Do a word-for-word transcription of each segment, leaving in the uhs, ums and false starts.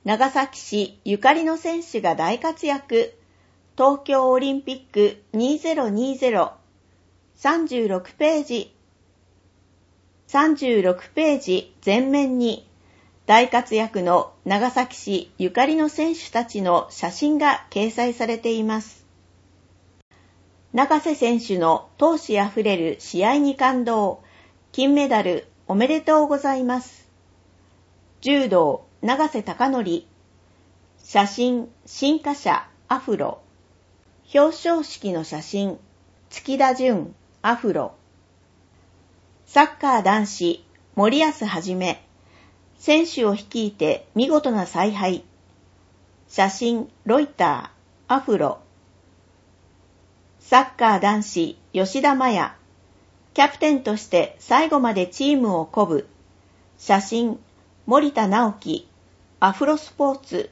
長崎市ゆかりの選手が大活躍。東京オリンピックにせんにじゅう。さんじゅうろくページ。さんじゅうろくページ前面に大活躍の長崎市ゆかりの選手たちの写真が掲載されています。永瀬選手の闘志あふれる試合に感動。金メダルおめでとうございます。柔道永瀬貴則。写真新華社アフロ。表彰式の写真月田純アフロ。サッカー男子森保一。選手を率いて見事な采配。写真ロイターアフロ。サッカー男子吉田麻也。キャプテンとして最後までチームを鼓舞。写真森田直樹アフロスポーツ。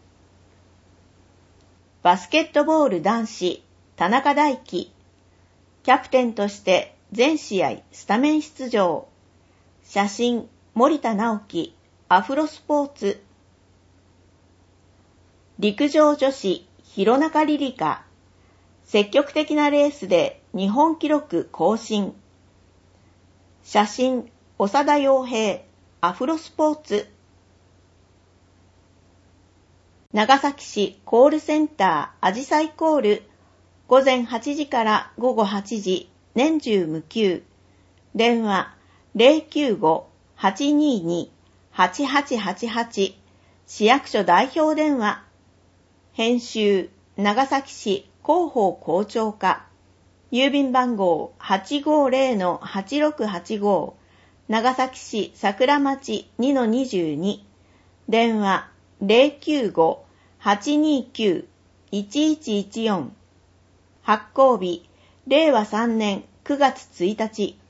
バスケットボール男子田中大輝。キャプテンとして全試合スタメン出場。写真森田直樹アフロスポーツ。陸上女子弘中璃梨佳。積極的なレースで日本記録更新。写真長田洋平アフロスポーツ。長崎市コールセンターあじさいコール。午前はちじから午後はちじ、年中無休。電話 ゼロきゅうご はちにーに はちはちはちはち。市役所代表電話。編集長崎市広報校長課。郵便番号 はちごーぜろのはちろくはちご。長崎市桜町 にのにじゅうに。電話 ゼロきゅうご はちにーきゅう いちいちいちよん。発行日、れいわさんねんくがつついたち。